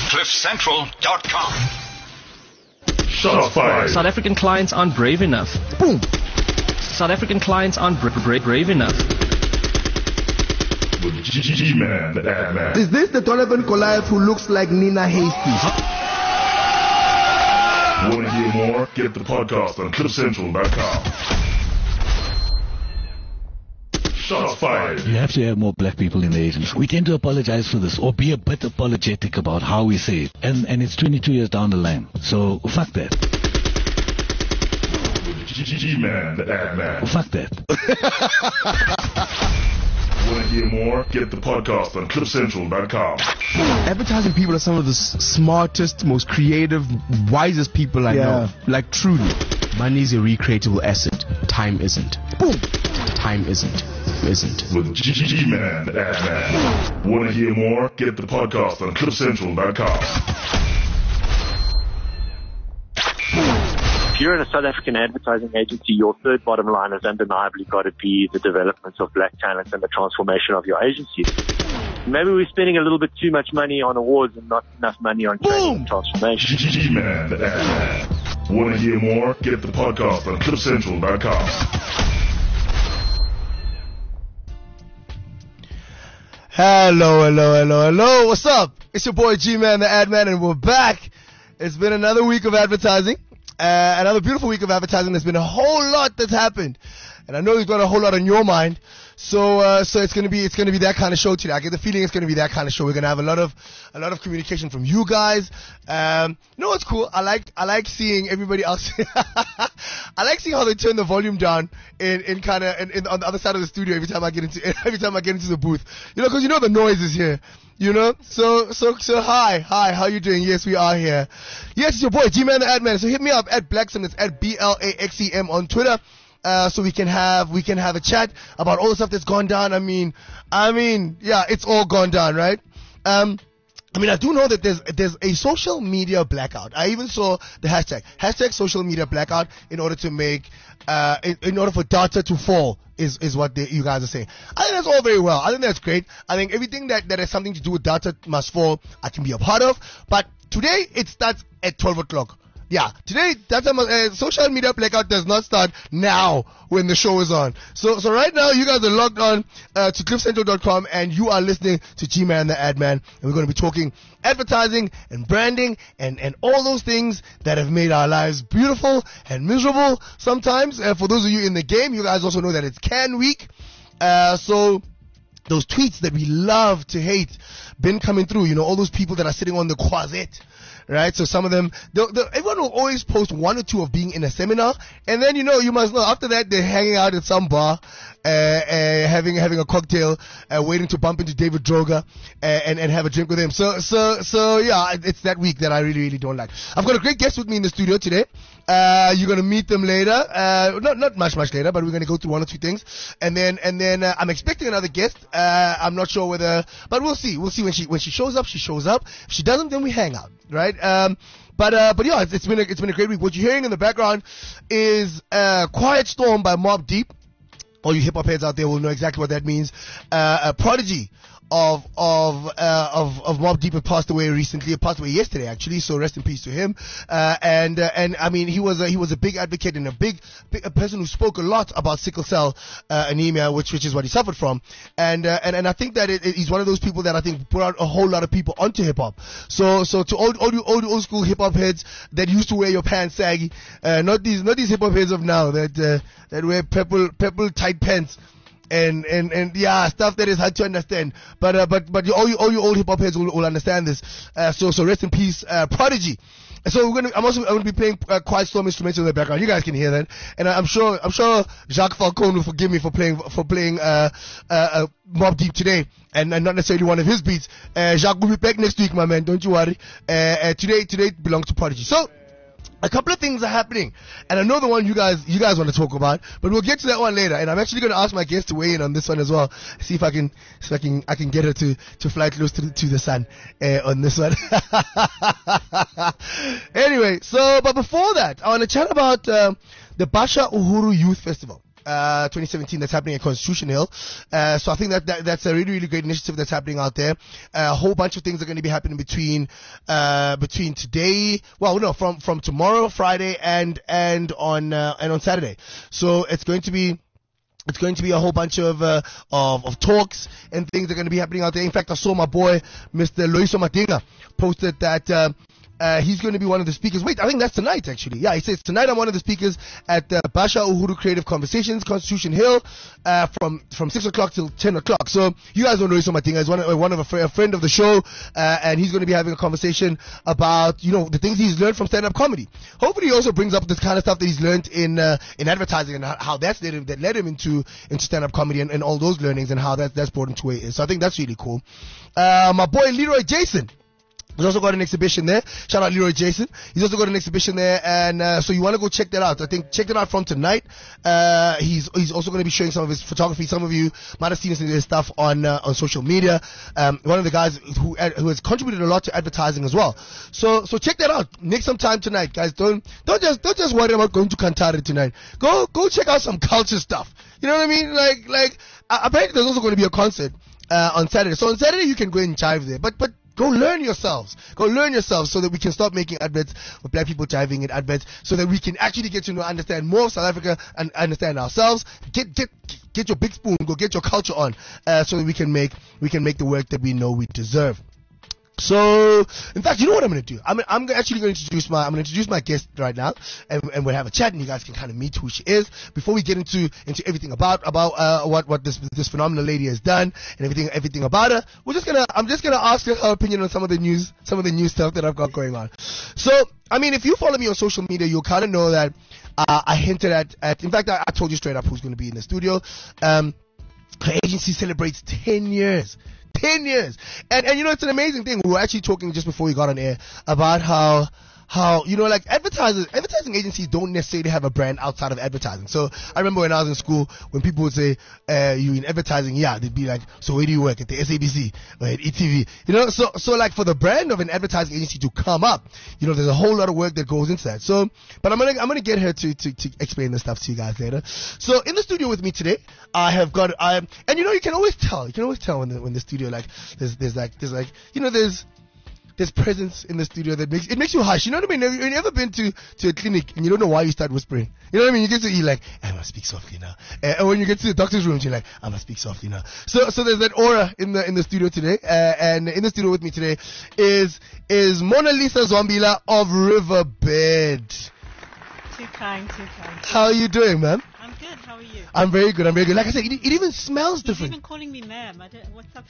CliffCentral.com. Shots fired. South African clients aren't brave enough. Boom. South African clients aren't brave enough. With G-Man, the ad man. Is this the Donovan Goliath who looks like Nina Hasty? Want to hear more? Get the podcast on CliffCentral.com. Shots fired. You have to have more black people in the agency. We tend to apologize for this or be a bit apologetic about how we say it. And it's 22 years down the line. So fuck that. G-Man, the ad man. Fuck that. Want to hear more? Get the podcast on CliffCentral.com. Advertising people are some of the smartest, most creative, wisest people I know. Like, truly. Money is a recreatable asset. Time isn't. Boom. Time isn't. With G-Man, the ad man. Want to hear more? Get the podcast on CliffCentral.com. If you're in a South African advertising agency, your third bottom line has undeniably got to be the development of black talent and the transformation of your agency. Maybe we're spending a little bit too much money on awards and not enough money on training and transformation. G-Man, the ad man. Want to hear more? Get the podcast on CliffCentral.com. Hello. What's up? It's your boy G-Man, the ad man, and we're back. It's been another week of advertising. Another beautiful week of advertising. There's been a whole lot that's happened. And I know you've got a whole lot on your mind. So it's gonna be that kind of show today. I get the feeling it's gonna be that kind of show. We're gonna have a lot of communication from you guys. You know what's cool? I like seeing everybody else. I like seeing how they turn the volume down in on the other side of the studio every time I get into the booth. You know, because you know the noise is here. You know, so hi, how you doing? Yes, we are here. Yes, it's your boy G-Man the ad man. So hit me up at Blaxem. It's at BLAXEM on Twitter. So we can have a chat about all the stuff that's gone down. I mean, yeah, it's all gone down, right? I do know that there's a social media blackout. I even saw the hashtag social media blackout in order to make, in order for data to fall is what you guys are saying. I think that's all very well. I think that's great. I think everything that has something to do with data must fall, I can be a part of. But today it starts at 12 o'clock. Yeah, today social media blackout does not start now when the show is on. So right now you guys are logged on to CliffCentral.com and you are listening to G-Man the ad man, and we're going to be talking advertising and branding and all those things that have made our lives beautiful and miserable sometimes. For those of you in the game, you guys also know that it's Can Week. So those tweets that we love to hate been coming through. You know, all those people that are sitting on the Quazette. Right, so some of them, everyone will always post one or two of being in a seminar, and then you must know after that they're hanging out at some bar, having a cocktail, waiting to bump into David Droga, and have a drink with him. So yeah, it's that week that I really don't like. I've got a great guest with me in the studio today. You're gonna meet them later, not much later, but we're gonna go through one or two things, and then I'm expecting another guest. I'm not sure whether, but we'll see when she shows up. She shows up. If she doesn't, then we hang out, right? But yeah, it's been a great week. What you're hearing in the background is Quiet Storm by Mobb Deep. All you hip hop heads out there will know exactly what that means. A prodigy of Mobb Deep had passed away recently. It passed away yesterday, actually. So rest in peace to him. And I mean, he was a big advocate and a person who spoke a lot about sickle cell anemia, which is what he suffered from. And I think that he's one of those people that I think brought out a whole lot of people onto hip hop. So to old school hip hop heads that used to wear your pants saggy, not these hip hop heads of now that wear purple tight pants. And yeah, stuff that is hard to understand. But all you old hip hop heads will understand this. So rest in peace, Prodigy. So I'm gonna be playing Quiet Storm instruments in the background. You guys can hear that. And I'm sure Jacques Falcone will forgive me for playing Mobb Deep today, and not necessarily one of his beats. Jacques will be back next week, my man. Don't you worry. Today belongs to Prodigy. So a couple of things are happening, and I know the one you guys want to talk about, but we'll get to that one later. And I'm actually going to ask my guest to weigh in on this one as well. See if I can get her to fly close to the sun on this one. Anyway, but before that, I want to chat about the Basha Uhuru Youth Festival. 2017 that's happening at Constitution Hill. So I think that's a really, really great initiative that's happening out there. A whole bunch of things are going to be happening between today, from tomorrow, Friday, and on Saturday. So it's going to be a whole bunch of talks and things that are going to be happening out there. In fact, I saw my boy, Mr. Loyiso Madinga, posted that he's going to be one of the speakers. Wait, I think that's tonight, actually. Yeah, he says, tonight I'm one of the speakers at Basha Uhuru Creative Conversations, Constitution Hill, from 6 o'clock till 10 o'clock. So you guys don't know Loyiso Madinga. He's a friend of the show, and he's going to be having a conversation about, the things he's learned from stand-up comedy. Hopefully he also brings up this kind of stuff that he's learned in advertising and how that led him into stand-up comedy and all those learnings and how that's brought him to where he is. So I think that's really cool. My boy Leroy Jason, he's also got an exhibition there. Shout out Leroy Jason. He's also got an exhibition there, and so you want to go check that out. I think check that out from tonight. He's also going to be showing some of his photography. Some of you might have seen his stuff on social media. One of the guys who has contributed a lot to advertising as well. So check that out. Make some time tonight, guys. Don't just worry about going to Kantari tonight. Go check out some culture stuff. You know what I mean? Like apparently there's also going to be a concert on Saturday. So on Saturday you can go and jive there, but go learn yourselves so that we can start making adverts with black people jiving in adverts, so that we can actually get to understand more of South Africa and understand ourselves. Get your big spoon, go get your culture on, so that we can make the work that we know we deserve. So, in fact, you know what I'm going to do? I'm actually going to introduce my guest right now, and we'll have a chat, and you guys can kind of meet who she is before we get into everything about what this phenomenal lady has done and everything about her. I'm just gonna ask her opinion on some of the news stuff that I've got going on. So, I mean, if you follow me on social media, you'll kind of know that I hinted at. In fact, I told you straight up who's going to be in the studio. Her agency celebrates 10 years. 10 years. And it's an amazing thing. We were actually talking just before we got on air about how like advertising agencies don't necessarily have a brand outside of advertising. So I remember when I was in school, when people would say, you in advertising, yeah, they'd be like, so where do you work? At the SABC or at ETV? So like for the brand of an advertising agency to come up, there's a whole lot of work that goes into that. So, but I'm gonna get her to explain this stuff to you guys later. So in the studio with me today, I have got, and you can always tell when the studio, like, there's presence in the studio that makes you hush. You know what I mean? Have you ever been to a clinic and you don't know why you start whispering? You know what I mean? You get to, you're like, I must speak softly now. And when you get to the doctor's room, you're like, I must speak softly now. So there's that aura in the studio today. And in the studio with me today is Mona Lisa Zwambila of Riverbed. Too kind. How are you doing, man? I'm good. How are you? I'm very good. Like I said, it even smells different. You're even calling me ma'am. What's up?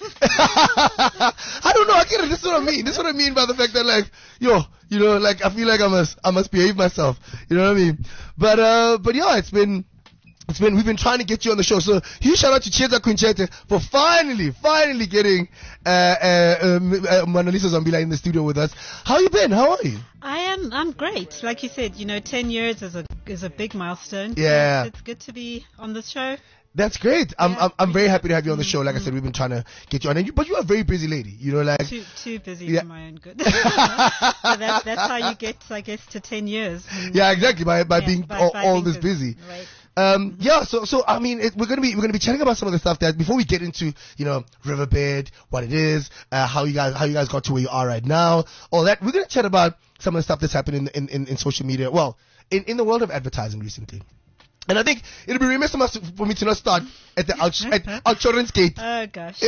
I don't know. I get it. This is what I mean. This is what I mean by the fact that, like, like I feel like I must behave myself. You know what I mean? But yeah, we've been trying to get you on the show. So huge shout out to Cheza Quinchete for finally getting Mona Lisa Zwambila in the studio with us. How you been? How are you? I'm great. Like you said, 10 years is a big milestone. Yeah. So it's good to be on this show. That's great. I'm very happy to have you on the show. Like I said, we've been trying to get you on, but you're a very busy lady. Like too busy for my own good. So that's how you get, I guess, to 10 years. Yeah, exactly. By being all this busy. Right. Yeah. So I mean, we're gonna be chatting about some of the stuff that before we get into Riverbed, what it is, how you guys got to where you are right now, all that. We're gonna chat about some of the stuff that's happened in social media. Well, in the world of advertising recently. And I think it'll be remiss for me to not start at the Outsurance Gate. Oh gosh.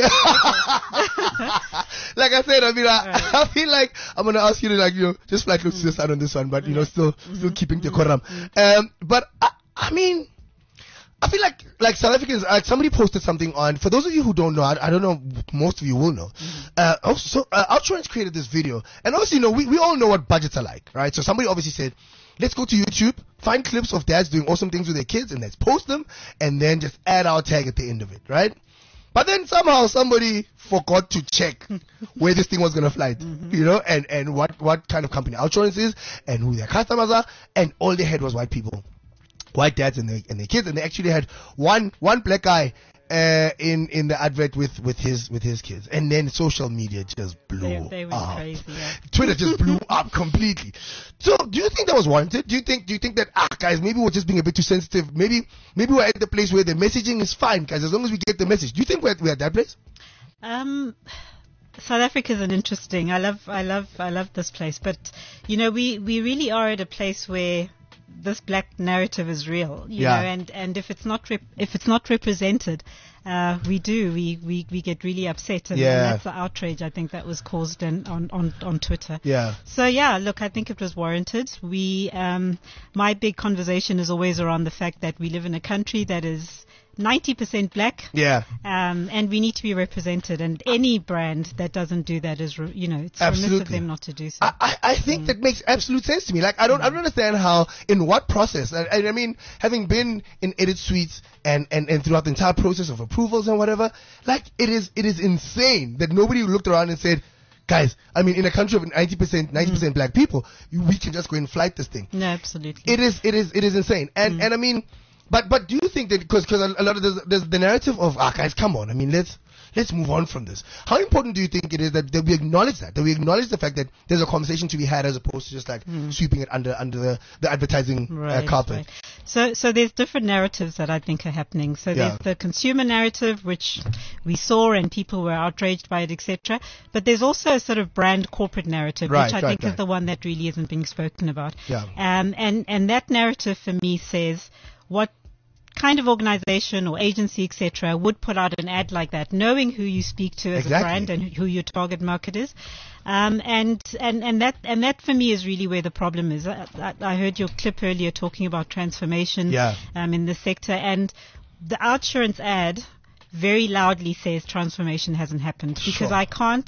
Like I said, I feel like I'm gonna ask you to just fly close to the sun on this one, but still keeping decorum. But I mean, I feel like South Africans, somebody posted something on, for those of you who don't know, I don't know, most of you will know. Outsurance created this video, and obviously, we all know what budgets are like, right? So somebody obviously said, let's go to YouTube, find clips of dads doing awesome things with their kids, and let's post them, and then just add our tag at the end of it, right? But then somehow somebody forgot to check where this thing was going to fly, and what kind of company Outsurance is, and who their customers are, and all they had was white people. White dads and their kids, and they actually had one black guy in the advert with his kids, and then social media just blew They went up. crazy. Yeah. Twitter just blew up completely. So, do you think that was warranted? Do you think that guys, maybe we're just being a bit too sensitive? Maybe we're at the place where the messaging is fine, guys, as long as we get the message. Do you think we're at that place? South Africa is an interesting. I love this place, but we really are at a place where this black narrative is real, you know, and if it's not represented, we get really upset, and that's the outrage I think that was caused on Twitter. Yeah. So look, I think it was warranted. My big conversation is always around the fact that we live in a country that is 90% black. Yeah. And we need to be represented, and any brand that doesn't do that is, it's Absolutely. remiss of them not to do so. I think that makes absolute sense to me. Like, I don't understand how, in what process, I mean, having been in edit suites and throughout the entire process of approvals and whatever, like, it is insane that nobody looked around and said, guys, I mean, in a country of 90% black people, we can just go and flight this thing. No, absolutely. It is insane. And I mean, but do you think that, because a lot of there's the narrative of, guys, come on, I mean, let's move on from this. How important do you think it is that we acknowledge that we acknowledge the fact that there's a conversation to be had, as opposed to just like sweeping it under the advertising carpet? Right. So there's different narratives that I think are happening. So there's the consumer narrative, which we saw and people were outraged by it, etc. But there's also a sort of brand corporate narrative, which I think is the one that really isn't being spoken about. Yeah. And that narrative for me says, what kind of organization or agency, etc., would put out an ad like that, knowing who you speak to as a brand and who your target market is, and that for me is really where the problem is. I heard your clip earlier talking about transformation in the sector, and the OUTsurance ad very loudly says transformation hasn't happened, because I can't.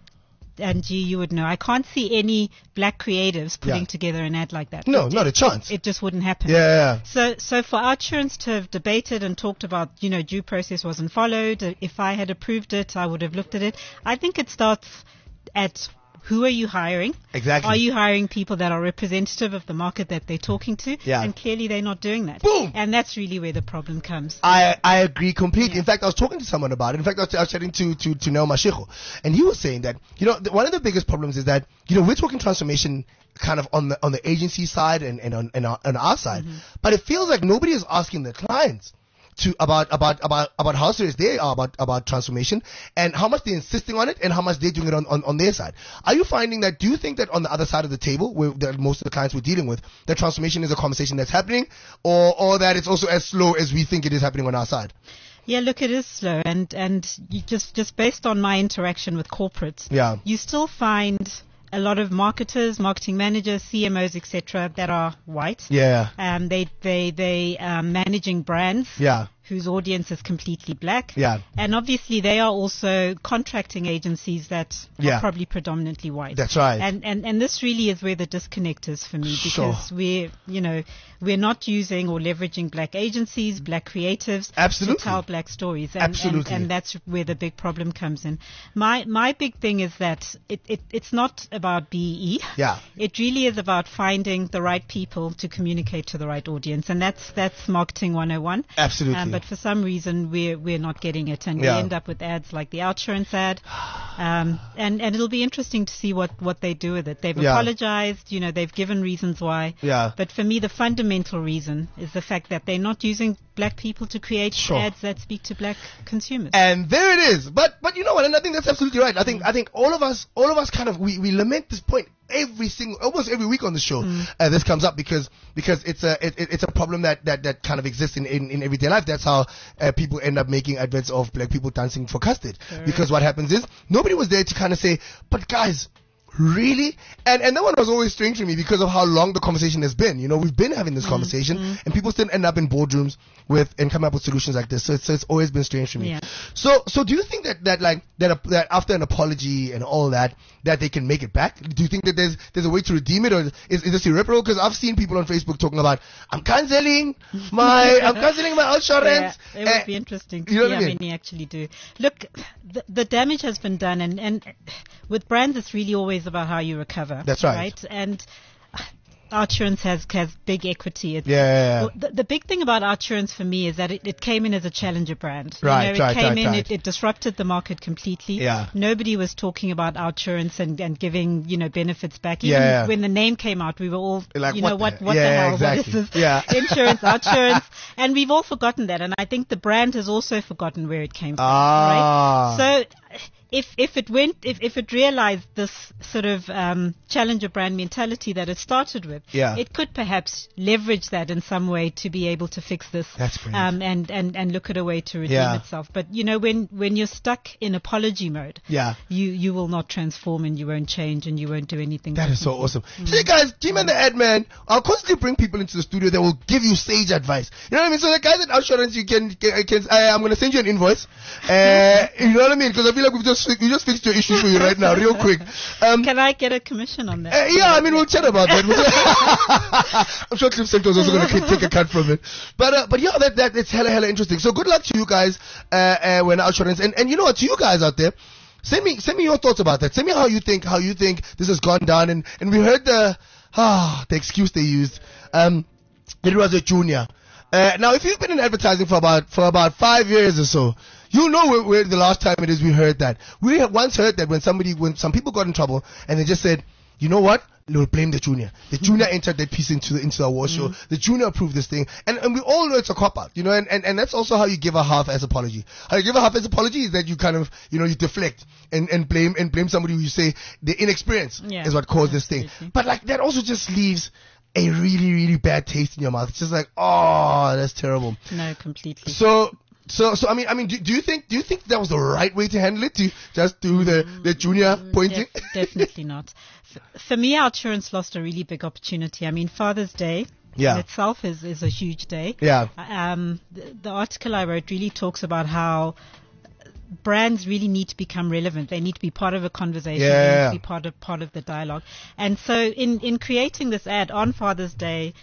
And you would know, I can't see any black creatives putting together an ad like that. No, not a chance. It just wouldn't happen. Yeah. So for OUTsurance to have debated and talked about, due process wasn't followed. If I had approved it, I would have looked at it. I think it starts at, who are you hiring? Exactly. Are you hiring people that are representative of the market that they're talking to? Yeah. And clearly they're not doing that. Boom! And that's really where the problem comes. I agree completely. In fact, I was talking to someone about it. In fact, I was chatting to Neo Mashiko, and he was saying that, one of the biggest problems is that, we're talking transformation kind of on the agency side and on our side, but it feels like nobody is asking the clients about how serious they are about transformation, and how much they're insisting on it, and how much they're doing it on their side. Are you finding that? Do you think that on the other side of the table, where most of the clients we're dealing with, that transformation is a conversation that's happening, or that it's also as slow as we think it is happening on our side? Yeah, look, it is slow, and you just based on my interaction with corporates, you still find a lot of marketers, marketing managers, CMOs, etc., that are white. Yeah. They managing brands. Yeah. Whose audience is completely black. Yeah. And obviously they are also contracting agencies that are probably predominantly white. That's right. And this really is where the disconnect is for me, because we're not using or leveraging black agencies, black creatives to tell black stories. And that's where the big problem comes in. My big thing is that it's not about BEE. Yeah. It really is about finding the right people to communicate to the right audience. And that's marketing 101. Absolutely. But for some reason we're not getting it, and we end up with ads like the OUTsurance ad, and it'll be interesting to see what they do with it. They've apologized, they've given reasons why. Yeah. But for me, the fundamental reason is the fact that they're not using black people to create ads that speak to black consumers. And there it is. But you know what? And I think that's absolutely right. I think all of us kind of we lament this point almost every week on the show. This comes up because it's a problem that kind of exists in everyday life. That's how people end up making adverts of black people dancing for custard. Correct. Because what happens is nobody was there to kind of say, but guys, really? And that one was always strange to me because of how long the conversation has been. We've been having this conversation, and people still end up in boardrooms and come up with solutions like this. So it's always been strange to me. Yeah. So do you think that after an apology and all that they can make it back? Do you think that there's a way to redeem it, or is this irreparable? Because I've seen people on Facebook talking about, I'm canceling my OUTsurance. Yeah, it would be interesting to see how many actually do. Look, the damage has been done, and with brands it's really always about how you recover. That's right. Right? And OUTsurance has big equity. It's, Yeah. The big thing about OUTsurance for me is that it came in as a challenger brand. Right, it came in, it disrupted the market completely. Yeah. Nobody was talking about OUTsurance and giving, benefits back. Even when the name came out, we were all, like, what the hell? Exactly. What is this? Insurance, OUTsurance. And we've all forgotten that. And I think the brand has also forgotten where it came from. Right? So, if it realized this sort of challenger brand mentality that it started with, it could perhaps leverage that in some way to be able to fix this. That's brilliant. And look at a way to redeem itself. But when you're stuck in apology mode, you will not transform and you won't change and you won't do anything. That is so awesome. So you guys, G-Man the Ad Man, I'll constantly bring people into the studio that will give you sage advice. You know what I mean? So the guys at OUTsurance, I'm gonna send you an invoice. You know what I mean? Because I feel like we just fixed your issues for you right now, real quick. Can I get a commission on that? We'll chat about that. I'm sure Cliff Central is also going to take a cut from it. But that it's hella interesting. So good luck to you guys when OUTsurance. And you know what, to you guys out there, send me your thoughts about that. Send me how you think this has gone down. And we heard the excuse they used. It was a junior. Now, if you've been in advertising for about 5 years or so, you know where the last time it is we heard that. We have once heard that when some people got in trouble and they just said, you know what? We'll blame the junior. The junior entered that piece into the award show. The junior approved this thing. And we all know it's a cop-out, and that's also how you give a half-ass apology. How you give a half-ass apology is that you kind of, you deflect and blame somebody who you say the inexperience is what caused this thing. But like that also just leaves a really, really bad taste in your mouth. It's just like, oh, that's terrible. No, completely. So I mean, do you think that was the right way to handle it? To just do the junior pointing? Definitely not. For me, OUTsurance lost a really big opportunity. I mean, Father's Day in itself is a huge day. Yeah. The article I wrote really talks about how brands really need to become relevant. They need to be part of a conversation. They need to be part of the dialogue. And so in creating this ad on Father's Day,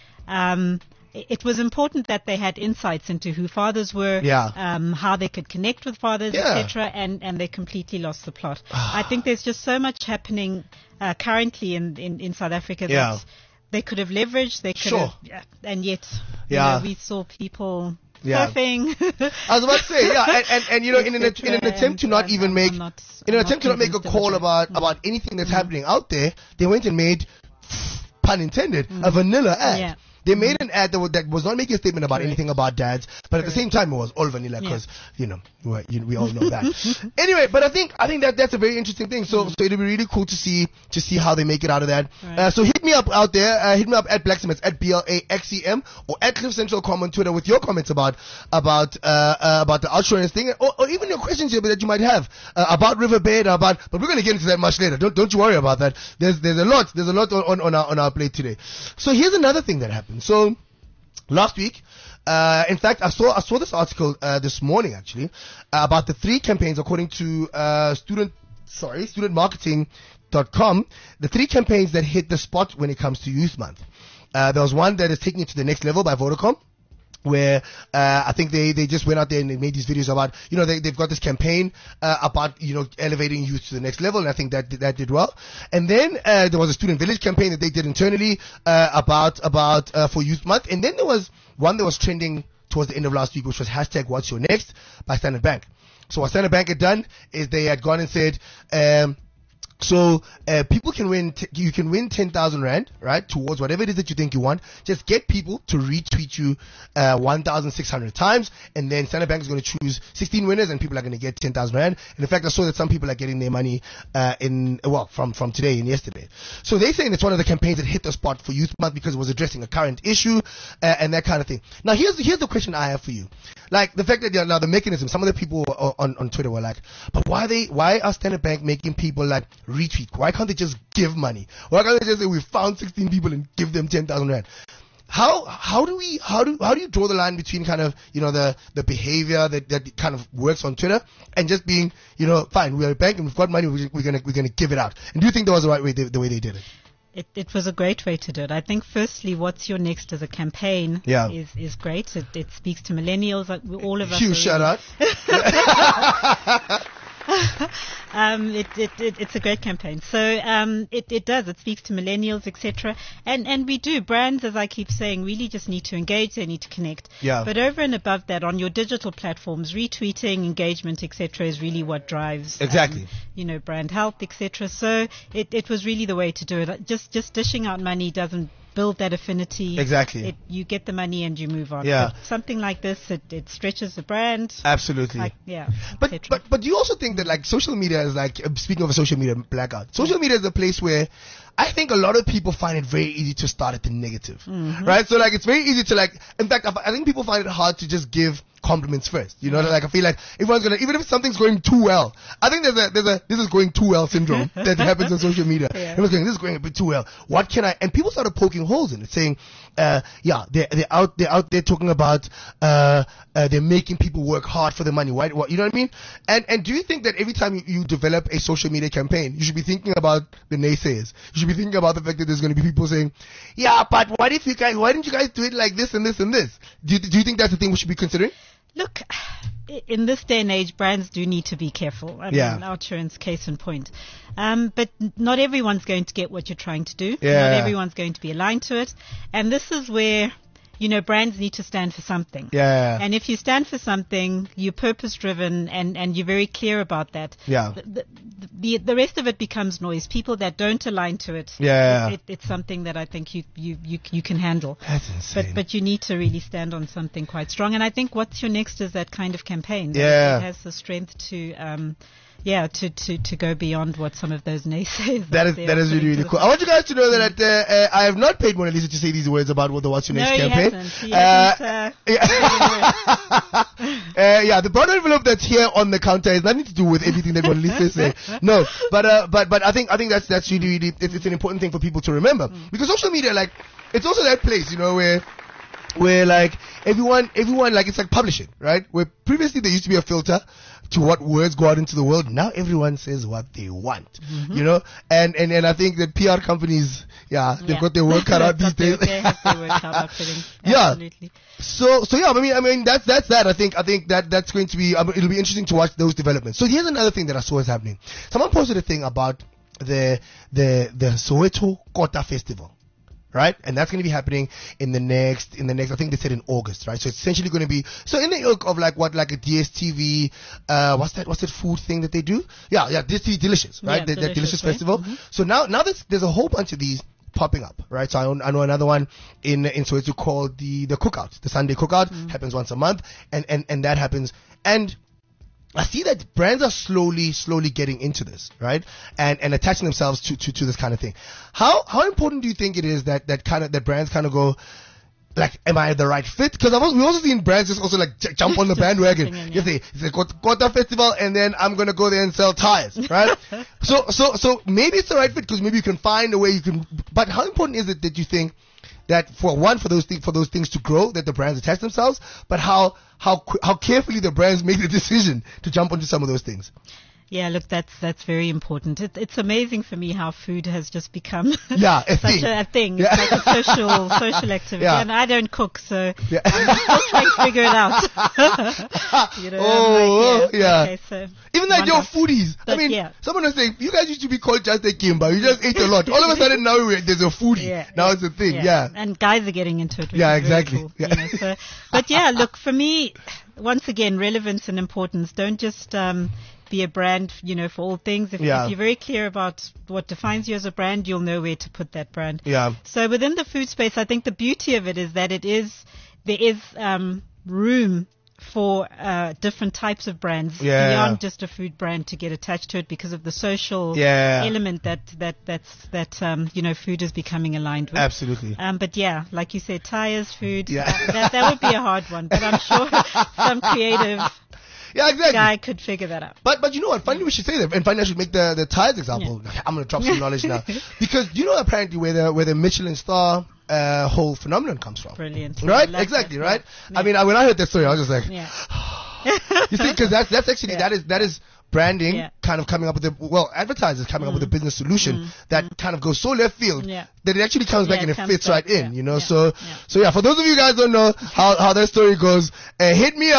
it was important that they had insights into who fathers were, how they could connect with fathers, etc., and they completely lost the plot. I think there's just so much happening currently in South Africa that they could have leveraged, they could have, and yet we saw people surfing. I was about to say, and in an attempt to not even make a call about anything that's happening out there, they went and made, pun intended, a vanilla ad. Yeah. They made an ad that was not making a statement about anything about dads, but at the same time it was all vanilla because we all know that. Anyway, but I think that's a very interesting thing. So it'll be really cool to see how they make it out of that. Right. So hit me up out there. Hit me up at Blaxem, it's at BLAXEM, or at CliffCentral.com on Twitter with your comments about the OUTsurance thing, or even your questions here that you might have about Riverbed, but we're going to get into that much later. Don't you worry about that. There's a lot on our plate today. So here's another thing that happened. So last week, in fact, I saw this article this morning actually about the 3 campaigns according to studentmarketing.com, the 3 campaigns that hit the spot when it comes to Youth Month. There was one that is taking it to the next level by Vodacom, where I think they just went out there and they made these videos about, they've got this campaign about, elevating youth to the next level, and I think that did well. And then there was a Student Village campaign that they did internally about for Youth Month. And then there was one that was trending towards the end of last week, which was #What'sYourNext by Standard Bank. So what Standard Bank had done is they had gone and said, people can win, you can win 10,000 Rand, right, towards whatever it is that you think you want. Just get people to retweet you 1,600 times, and then Standard Bank is going to choose 16 winners, and people are going to get 10,000 Rand. And in fact, I saw that some people are getting their money from today and yesterday. So they're saying it's one of the campaigns that hit the spot for Youth Month because it was addressing a current issue and that kind of thing. Now, here's the question I have for you. Like, the fact that now the mechanism, some of the people on Twitter were like, but why are Standard Bank making people like retweet? Why can't they just give money? Why can't they just say we found 16 people and give them 10,000 Rand? How do you draw the line between kind of, the behavior that kind of works on Twitter and just being, fine, we're a bank and we've got money, we're gonna give it out? And do you think that was the right way, the way they did it? It was a great way to do it. I think firstly, What's Your Next as a campaign is great. It speaks to millennials, like all of us. Huge shout out. It's a great campaign. So it does. It speaks to millennials, etc. And we do. Brands, as I keep saying, really just need to engage. They need to connect. Yeah. But over and above that, on your digital platforms, retweeting, engagement, etc., is really what drives Exactly. Brand health, etc. So it was really the way to do it. Just dishing out money doesn't build that affinity. Exactly. You get the money and you move on. Yeah. But something like this, it stretches the brand. Absolutely. But do you also think that like social media is like, speaking of a social media blackout, social media is a place where I think a lot of people find it very easy to start at the negative, right? So like it's very easy to like, in fact, I think people find it hard to just give compliments first. Like I feel like everyone's gonna, even if something's going too well, I think there's a this is going too well syndrome that happens on social media. Everyone's going, this is going a bit too well. What can I? And people started poking holes in it, saying, they're out there talking about they're making people work hard for the money. Why? You know what I mean? And do you think that every time you develop a social media campaign, you should be thinking about the naysayers? You should be thinking about the fact that there's going to be people saying, yeah, but why didn't you guys do it like this and this and this? Do you think that's the thing we should be considering? Look, in this day and age, brands do need to be careful. I mean, Outsurance, case in point. But not everyone's going to get what you're trying to do. Yeah. Not everyone's going to be aligned to it. And this is where, brands need to stand for something. Yeah. And if you stand for something, you're purpose-driven and you're very clear about that. Yeah. The rest of it becomes noise. People that don't align to it, it's something that I think you can handle. That's insane. But you need to really stand on something quite strong. And I think what's your next is that kind of campaign. Yeah. That has the strength to go beyond what some of those naysayers. That is really, really cool. I want you guys to know that I have not paid Mona Lisa to say these words about what the What's Your Next campaign. He hasn't. The brown envelope that's here on the counter has nothing to do with everything that Mona Lisa is saying. No, but I think that's really, really, it's an important thing for people to remember, because social media, like, it's also that place, where like everyone like, it's like publishing, right? Where previously there used to be a filter to what words go out into the world. Now everyone says what they want, and I think that PR companies, they've got their work cut out these days. They have their work cut out for them. Absolutely. So I mean that's that. I think that's going to be, it'll be interesting to watch those developments. So here's another thing that I saw is happening. Someone posted a thing about the Soweto Kota Festival. Right? And that's going to be happening in the next, I think they said in August, right? So it's essentially going to be, so in the ilk of like a DSTV, what's that food thing that they do? Yeah, DSTV Delicious, right? That Delicious Festival. So now there's a whole bunch of these popping up, right? So I know another one in Soweto called the Cookout, the Sunday Cookout, happens once a month, and that happens, and I see that brands are slowly getting into this, right? And attaching themselves to this kind of thing. How important do you think it is that brands kind of go, like, am I the right fit? Because we also seen brands just also like jump on the bandwagon. You say, it's a Kota Festival, and then I'm gonna go there and sell tires, right? So maybe it's the right fit because maybe you can find a way you can. But how important is it that you think that for those things to grow, that the brands attach themselves, but how carefully the brands make the decision to jump onto some of those things? Yeah, look, that's very important. It's amazing for me how food has just become a thing. It's like a social activity. Yeah. And I don't cook, so I'm still trying to figure it out. Okay, so even that you're foodies. But I mean, someone was saying, you guys used to be called just a Kimba. You just ate a lot. All of a sudden now there's a foodie. Now it's a thing. Yeah. And guys are getting into it. Exactly. Cool, but look, for me, once again, relevance and importance. Don't just be a brand, for all things. If you're very clear about what defines you as a brand, you'll know where to put that brand. Yeah. So within the food space, I think the beauty of it is that there is room for different types of brands beyond just a food brand to get attached to it because of the social element that food is becoming aligned with. Absolutely. But like you said, tires, food, that would be a hard one. But I'm sure some creative guy could figure that out. But you know what? Funny we should say that, and funny I should make the tires example. Yeah. I'm going to drop some knowledge now. Because apparently where the Michelin star whole phenomenon comes from. Brilliant. Right? Exactly, right? Yeah. I mean, when I heard that story, I was just like, you see, because that's actually, that is branding kind of coming up with advertisers coming up with a business solution that kind of goes so left field that it actually comes back and it fits right in, So for those of you guys who don't know how that story goes, hit me up.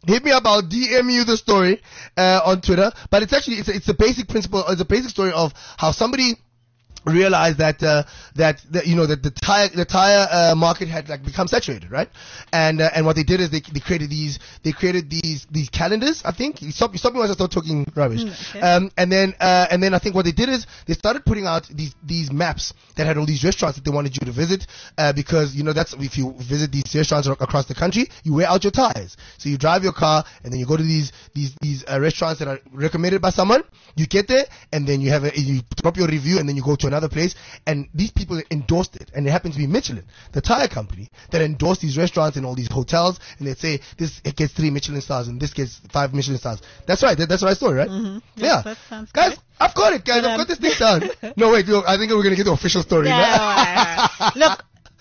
hit me up. I'll DM you the story on Twitter. But it's actually it's a basic principle. It's a basic story of how somebody realized that the tire market had like become saturated, right? And what they did is they created these calendars. I think you stop me once I start talking rubbish. Okay. And then I think what they did is they started putting out these maps that had all these restaurants that they wanted you to visit, because that's if you visit these restaurants across the country, you wear out your tires. So you drive your car and then you go to these restaurants that are recommended by someone. You get there and then you drop your review and then you go to another place, and these people endorsed it, and it happened to be Michelin, the tire company, that endorsed these restaurants and all these hotels, and they'd say it gets 3 Michelin stars and this gets 5 Michelin stars. That's right. That's the right story, right? Mm-hmm. Yeah. That sounds guys, great. I've got it, guys. I've got this thing down. No, wait. I think we're gonna get the official story. Yeah, look.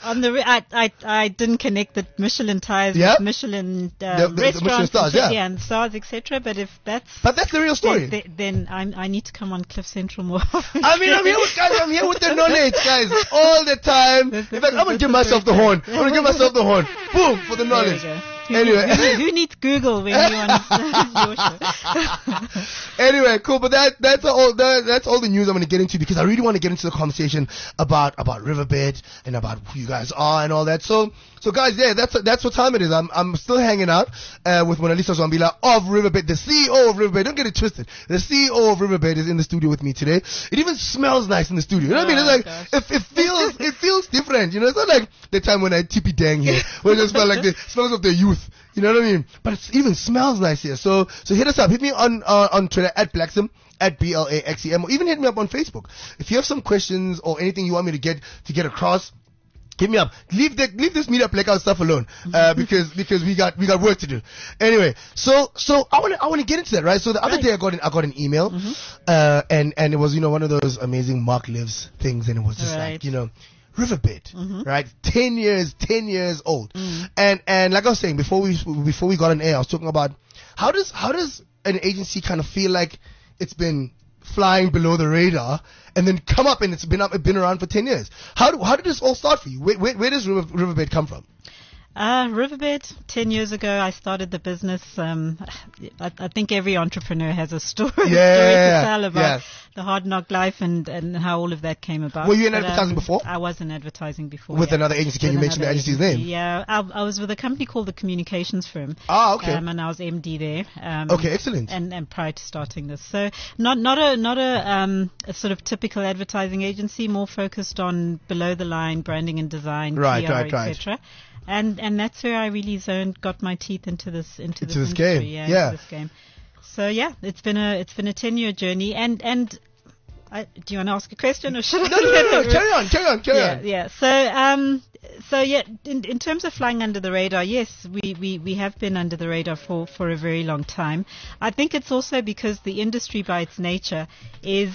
I didn't connect the Michelin tires with Michelin restaurants, the Michelin stars, and stars, etc. But that's the real story. Then I need to come on Cliff Central more. I'm here with the knowledge, guys, all the time. In fact, I'm gonna give myself the horn. Boom, for the knowledge. Anyway, who needs Google when you're on your show? Anyway, cool. But that's all the news I'm going to get into, because I really want to get into the conversation about Riverbed and about who you guys are and all that. So guys, yeah, that's what time it is. I'm still hanging out with Mona Lisa Zwambila of Riverbed, the CEO of Riverbed. Don't get it twisted. The CEO of Riverbed is in the studio with me today. It even smells nice in the studio. You know what I mean? It's like it feels different. It's not like the time when I had tippy dang here, where it just felt like the smells of the youth. You know what I mean? But it even smells nice here. So hit us up. Hit me on Twitter at Blaxem, at BLAXEM, or even hit me up on Facebook. If you have some questions or anything you want me to get across, hit me up. Leave this media blackout stuff alone, because we got work to do. Anyway, so I want to get into that, right? So the other day I got an email, and it was one of those amazing Mark Lives things, and it was just like Riverbed, right? 10 years old. And like I was saying, before we got on air, I was talking about how does an agency kind of feel like it's been flying below the radar and then come up and it's been around for 10 years. How did this all start for you? Where does Riverbed come from? Riverbed, 10 years ago, I started the business. I think every entrepreneur has a story to tell about the hard knock life and how all of that came about. Were you in advertising before? I was in advertising before. With another agency. Can you mention the agency's name? Yeah, I was with a company called The Communications Firm. Ah, okay. And I was MD there. Okay, excellent. And prior to starting this. So not a sort of typical advertising agency, more focused on below the line branding and design, PR, etc. And that's where I really got my teeth into this industry, game. Into this game. So yeah, it's been a 10-year journey. And do you want to ask a question or should I? No. Carry on. Yeah. So yeah, in terms of flying under the radar, yes, we have been under the radar for a very long time. I think it's also because the industry by its nature is.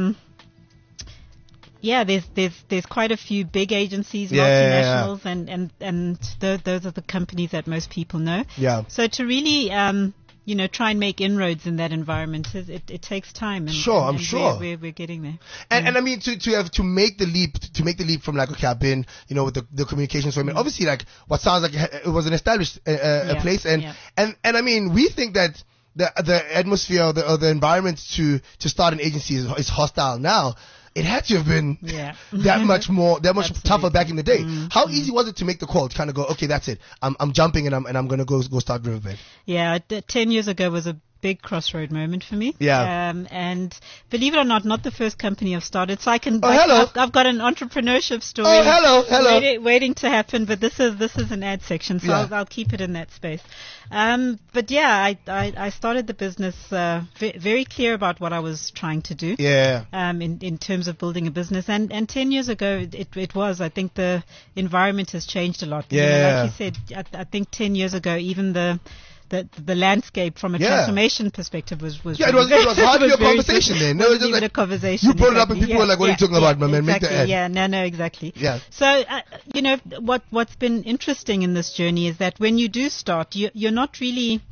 There's quite a few big agencies, multinationals, and those are the companies that most people know. Yeah. So to really, try and make inroads in that environment, it takes time. And, I'm sure we're getting there. And I mean to make the leap from like, okay, I've been with the communications firm, and obviously like what sounds like it was an established place, and I mean we think that the atmosphere or the environment to start an agency is hostile now. It had to have been that much tougher back in the day. How easy was it to make the call to kind of go, okay, that's it. I'm jumping and I'm going to go start Riverbed? Yeah, 10 years ago was a big crossroad moment for me. Yeah. And believe it or not the first company I've started. So I can. Hello. I've got an entrepreneurship story. Oh, hello. Waiting to happen, but this is an ad section, so I'll keep it in that space. But yeah, I started the business very clear about what I was trying to do. Yeah. In terms of building a business, and 10 years ago it was. I think the environment has changed a lot. Yeah. Like you said, I think 10 years ago, even the landscape from a transformation perspective was it was hardly a conversation then. No, it was just like a conversation. You brought it up and people were like, what are you talking about, my man? Make the ad. Yeah, no, exactly. Yeah. So, what's been interesting in this journey is that when you do start, you're not really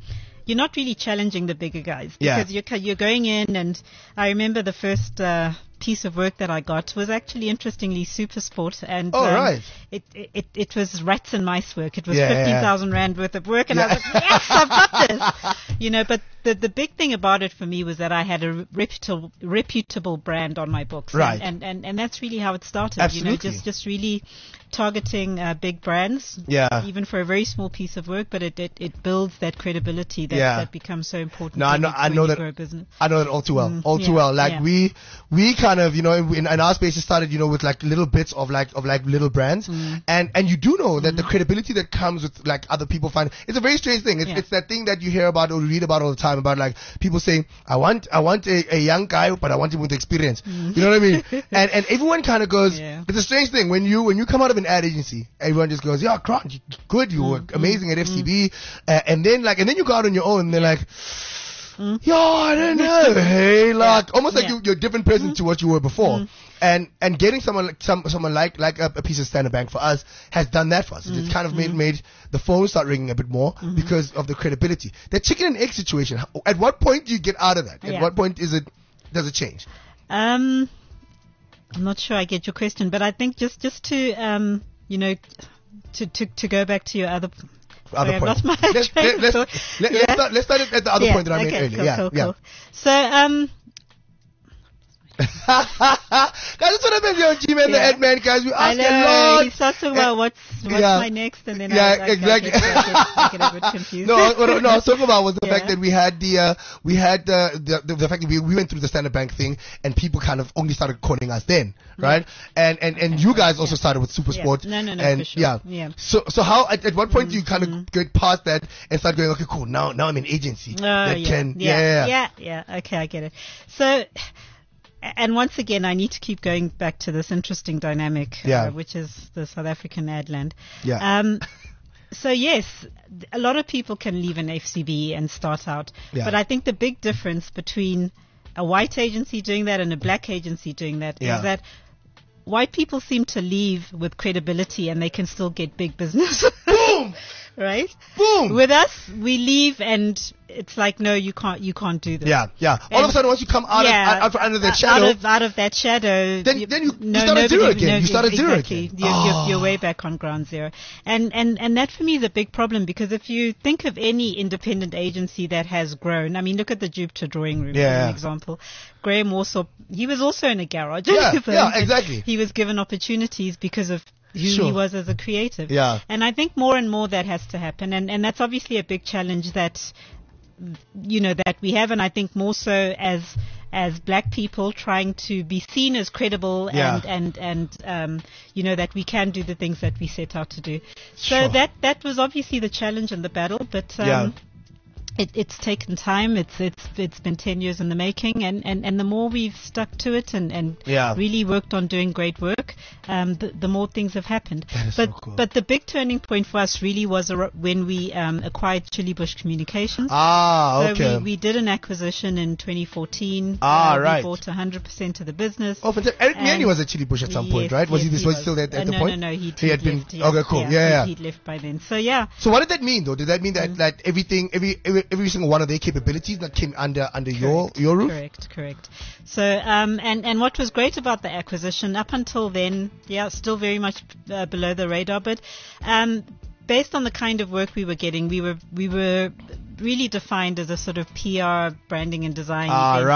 you're not really challenging the bigger guys because you're going in, and I remember the first piece of work that I got was actually interestingly SuperSport, and it was rats and mice work. It was 15,000 rand worth of work, and I was like, yes, I've got this, but the big thing about it for me was that I had a reputable brand on my books, right? And that's really how it started. Absolutely. Just really targeting big brands, even for a very small piece of work, but it builds that credibility that becomes so important. No, I know that. Grow a business. I know that all too well. Too well. Like we kind of, in our space, it started, with like little bits of little brands, and you do know that the credibility that comes with like other people find it's a very strange thing. It's that thing that you hear about or read about all the time about like people saying, I want a young guy, but I want him with experience. You know what I mean? and everyone kind of goes. It's a strange thing when you come out of an ad agency, everyone just goes, yeah, Grant, you good, you were amazing at FCB, and then you go out on your own, and they're like, yo, I don't know, hey, like almost like you're a different person to what you were before, and getting someone like a piece of Standard Bank for us has done that for us. It's kind of made the phone start ringing a bit more because of the credibility. The chicken and egg situation. At what point do you get out of that? At what point does it change? I'm not sure I get your question, but I think just to to go back to your other point. I've lost my let's start at the other point that I made earlier. Cool. So guys, that's what I meant, yo, G-Man, the Ed Man, guys. We ask a lot. He starts talking about what's my next, and then exactly. I get a bit confused. No, what I was talking about was the fact that we had the fact that we went through the Standard Bank thing, and people kind of only started calling us then, right? And you guys also started with SuperSport. No, and for sure. So how at what point do you kind of get past that and start going, okay, cool, now I'm an agency that can okay, I get it. So. And once again, I need to keep going back to this interesting dynamic, which is the South African ad land. So yes, a lot of people can leave an FCB and start out. But I think the big difference between a white agency doing that and a black agency doing that is that white people seem to leave with credibility and they can still get big business. Boom! Right? Boom! With us, we leave and it's like, no, you can't do this. All of a sudden, once you come out of under that shadow, out of that shadow, then you start at zero again. You start at zero again. You're way back on ground zero, and that for me is a big problem, because if you think of any independent agency that has grown, I mean, look at the Jupiter Drawing Room, for an example. Graham Warsop, he was also in a garage. Exactly. He was given opportunities because of who he was as a creative. And I think more and more that has to happen, and that's obviously a big challenge that that we have, and I think more so as black people trying to be seen as credible and that we can do the things that we set out to do. So that was obviously the challenge and the battle, but it's taken time. It's been 10 years in the making, and the more we've stuck to it and really worked on doing great work, the more things have happened. So cool. But the big turning point for us really was when we acquired Chili Bush Communications. So we did an acquisition in 2014. We bought 100% of the business. Oh, fantastic. Eric Miani was at Chili Bush at some point, right? Was he still at the point? No, he had been left. Okay, cool. He'd left by then. So So what did that mean, though? Did that mean that every single one of their capabilities that came under your roof? Correct. So and what was great about the acquisition up until then, still very much below the radar, but based on the kind of work we were getting, we were really defined as a sort of PR, branding and design.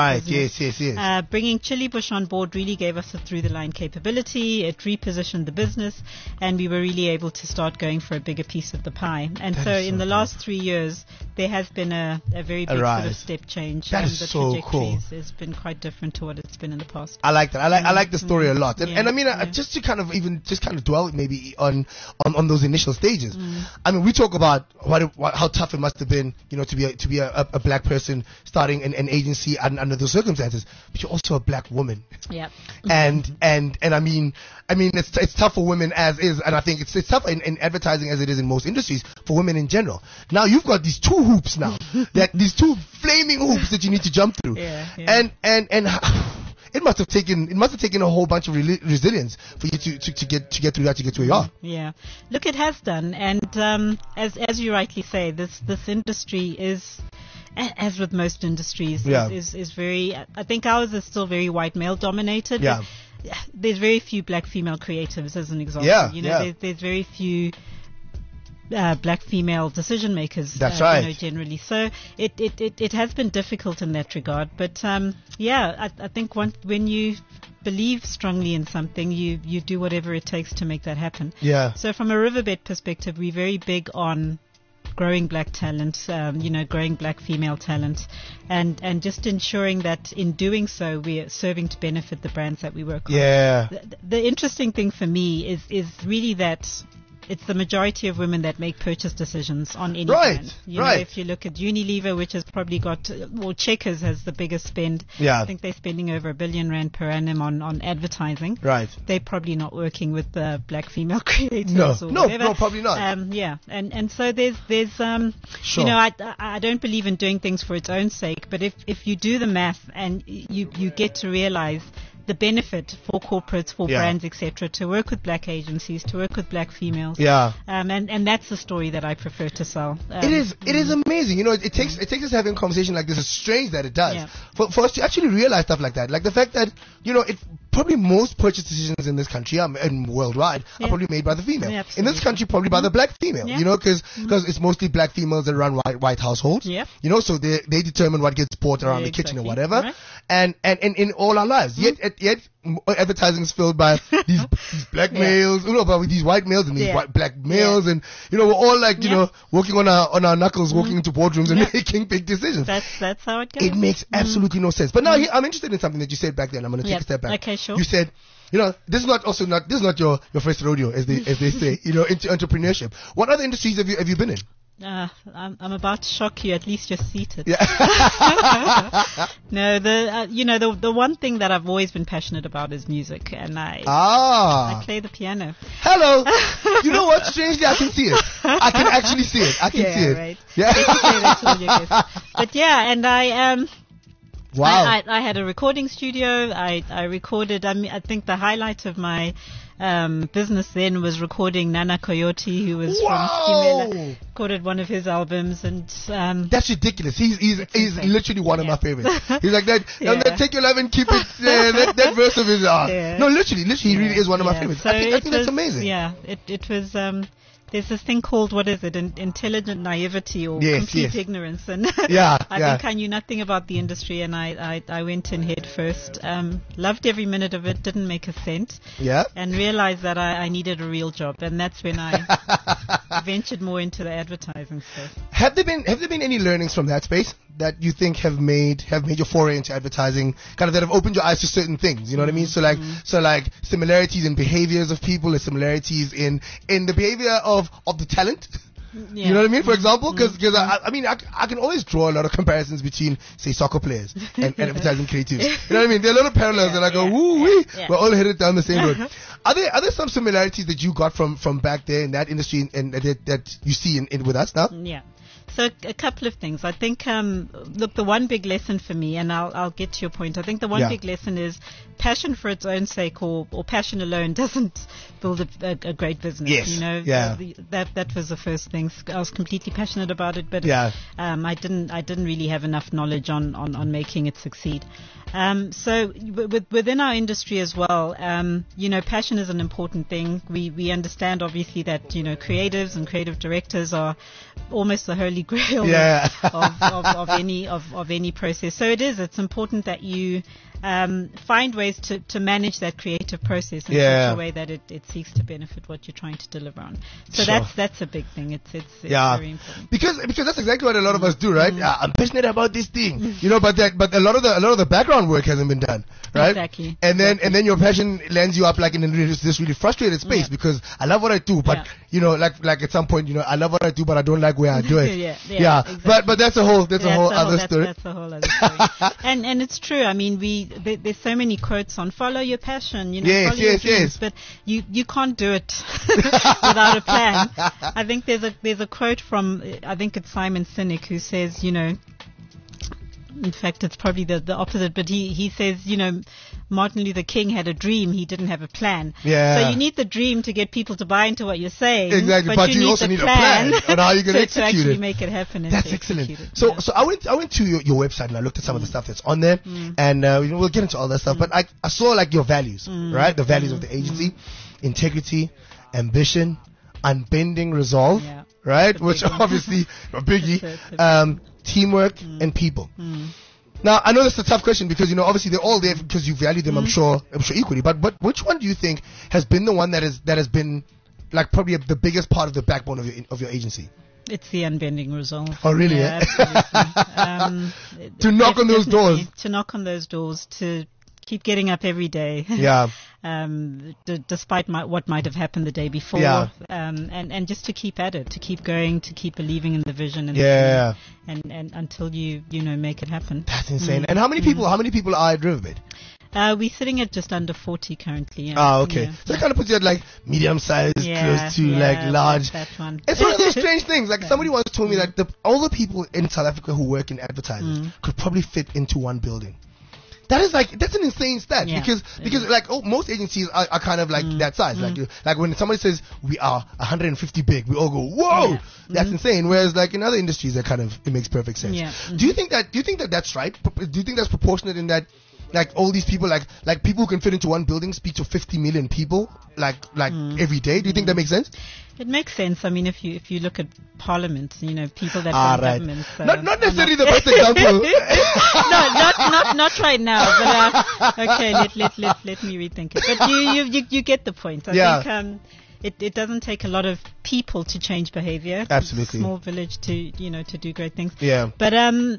Yes. Bringing Chili Bush on board really gave us a through-the-line capability. It repositioned the business, and we were really able to start going for a bigger piece of the pie. And so in the last 3 years, there has been a very big sort of step change. That is so cool. Has been quite different to what it's been in the past. I like that. I like the story a lot. And I mean, just to kind of dwell maybe on those initial stages. I mean, we talk about how tough it must have been, to be a black person starting an agency under those circumstances, but you're also a black woman. And I mean it's tough for women as is, and I think it's tough in advertising as it is in most industries for women in general. Now you've got these two hoops now, these two flaming hoops that you need to jump through. And it must have taken a whole bunch of resilience for you to get through that, to get to where you are. Yeah, look, it has done, and as you rightly say, this industry is as with most industries, Yeah. is very. I think ours is still very white male dominated. Yeah. But there's very few black female creatives, as an example. Yeah, You know, yeah. there's very few black female decision makers. That's right. You know, generally. So it has been difficult in that regard. But I think when you believe strongly in something, you do whatever it takes to make that happen. Yeah. So from a Riverbed perspective, we're very big on growing black talent, growing black female talent, and just ensuring that in doing so, we are serving to benefit the brands that we work on. Yeah. The interesting thing for me is really that it's the majority of women that make purchase decisions on any brand. You know, if you look at Unilever, which has probably got, Checkers has the biggest spend. Yeah. I think they're spending over R1 billion per annum on advertising. Right. They're probably not working with the black female creators. No, whatever. probably not. And so there's Sure. you know, I don't believe in doing things for its own sake, but if you do the math and you get to realize the benefit for corporates, for brands, etc., to work with black agencies, to work with black females. Yeah. And that's the story that I prefer to sell. It is amazing. You know, it takes us having a conversation like this. It's strange that it does. Yeah. For us to actually realize stuff like that. Like the fact that, you know, probably most purchase decisions in this country and worldwide are probably made by the female. Yeah, in this country, probably by the black female. Yeah. You know, because it's mostly black females that run white households. Yeah. You know, so they determine what gets bought around the kitchen or whatever. Right. And in all our lives. Yet advertising is filled by these black males, you know, but with these white males and these white black males, and you know, we're all like, you know, walking on our knuckles, walking into boardrooms and making big decisions. That's how it goes. It makes absolutely no sense. But now I'm interested in something that you said back then. I'm going to take a step back. Okay, sure. You said, you know, this is not your first rodeo, as they say, you know, into entrepreneurship. What other industries have you been in? I'm about to shock you. At least you're seated. Yeah. No, the one thing that I've always been passionate about is music, and I play the piano. Hello. You know what? Strangely, I can see it. I can actually see it. I can see it. Right. Yeah. But yeah, and Wow. I had a recording studio. I recorded. I think the highlight of my business then was recording Nana Coyote, who was from Kimela. Recorded one of his albums, and that's ridiculous. He's literally one of my favorites. He's like that. Take your love and keep it. That verse of his. No, literally, he really is one of my favorites. So I think that's amazing. Yeah, it was. There's this thing called, what is it, intelligent naivety or complete ignorance. And I think I knew nothing about the industry, and I went in head first. Loved every minute of it, didn't make a cent. Yeah. And realized that I needed a real job. And that's when I ventured more into the advertising stuff. Have there been any learnings from that space that you think have made your foray into advertising, kind of that have opened your eyes to certain things? You know what I mean? So like similarities in behaviors of people, or similarities in the behavior of the talent. Yeah. You know what I mean? For example, because I can always draw a lot of comparisons between, say, soccer players and advertising creatives. You know what I mean? There are a lot of parallels, and I go, woo wee, we're all headed down the same road. Are there some similarities that you got from back there in that industry and that you see in with us now? Yeah. So a couple of things. I think, look, the one big lesson for me, and I'll get to your point. I think the one big lesson is passion for its own sake, or passion alone doesn't build a great business. Yes. You know, that was the first thing. I was completely passionate about it, but I didn't really have enough knowledge on making it succeed. So within our industry as well, you know, passion is an important thing. We understand obviously that, you know, creatives and creative directors are almost the holy grail of any process. So it's important that you find ways to manage that creative process in such a way that it seeks to benefit what you're trying to deliver on. So that's a big thing. It's very important. Because that's exactly what a lot of us do, right? I'm passionate about this thing, you know, but a lot of the background work hasn't been done, right? Exactly. And then your passion lands you up like in this really frustrated space because I love what I do, but you know, like at some point, you know, I love what I do, but I don't like where I do it. Exactly. But that's a whole other story. That's a whole other story. and it's true. I mean, there's so many quotes on follow your passion, you know, follow your dreams, but you can't do it without a plan. I think there's a quote from, I think it's Simon Sinek, who says, you know, in fact, it's probably the opposite. But he says, Martin Luther King had a dream. He didn't have a plan. Yeah. So you need the dream to get people to buy into what you're saying. Exactly. But you also need a plan on how you're going to execute actually it. make it happen. That's excellent. So I went to your website and I looked at some of the stuff that's on there, and we'll get into all that stuff. But I saw like your values, right? The values of the agency: integrity, ambition, unbending resolve, right? Which obviously a biggie. Teamwork and people. Now I know that's a tough question because obviously they're all there because you value them. I'm sure equally. But which one do you think has been the one that has been like probably the biggest part of the backbone of your agency? It's the unbending resolve. Oh, really? Yeah, absolutely. To knock on those doors. To knock on those doors. To keep getting up every day. Yeah. Despite what might have happened the day before. Yeah. And just to keep at it, to keep going, to keep believing in the vision. And yeah. And until you make it happen. That's insane. And how many people are at Riverbed? We're sitting at just under 40 currently. Yeah. Ah, okay. Yeah. So it kind of puts you at like medium size, close to like large. That one. It's one of those strange things. Like somebody once told me that all the people in South Africa who work in advertising could probably fit into one building. That's an insane stat because most agencies are kind of like that size. Like when somebody says we are 150 big, we all go, whoa, that's insane. Whereas like in other industries, it makes perfect sense. Yeah. Do you think that's right? Do you think that's proportionate in that? Like all these people, like people who can fit into one building speak to 50 million people, every day. Do you think that makes sense? It makes sense. I mean, if you look at Parliament, people that run governments. Not necessarily the best example. No, not right now. But okay, let me rethink it. But you get the point. I think it doesn't take a lot of people to change behavior. Absolutely. It's a small village to do great things. Yeah. But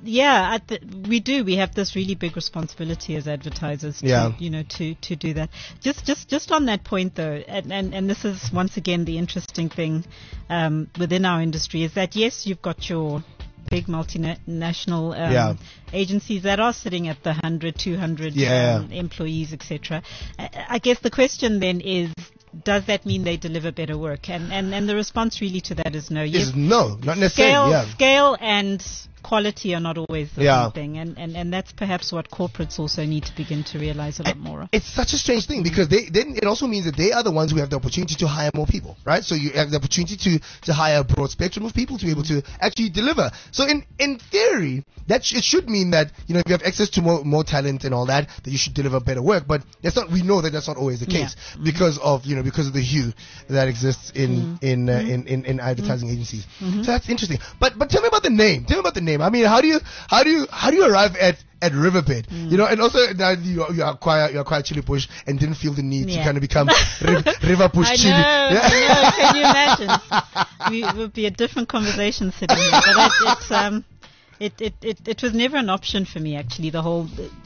we have this really big responsibility as advertisers to do that. Just on that point though, and this is once again the interesting thing within our industry is that yes, you've got your big multinational agencies that are sitting at the 100, 200 employees, etc. I guess the question then is, does that mean they deliver better work? And the response really to that is no. Yes, no, not necessarily. Scale and quality are not always the same thing, and that's perhaps what corporates also need to begin to realize a lot more. It's such a strange thing because then it also means that they are the ones who have the opportunity to hire more people, right? So you have the opportunity to hire a broad spectrum of people to be able to actually deliver. So in theory, it should mean that if you have access to more talent and all that you should deliver better work. But we know that that's not always the case because of the hue that exists in advertising agencies. So that's interesting. But tell me about the name. I mean, how do you arrive at Riverbed? And also now you acquire Chili Push and didn't feel the need to kind of become River Push Chili. I know. Can you imagine? It would be a different conversation sitting here. But it was never an option for me, actually, the whole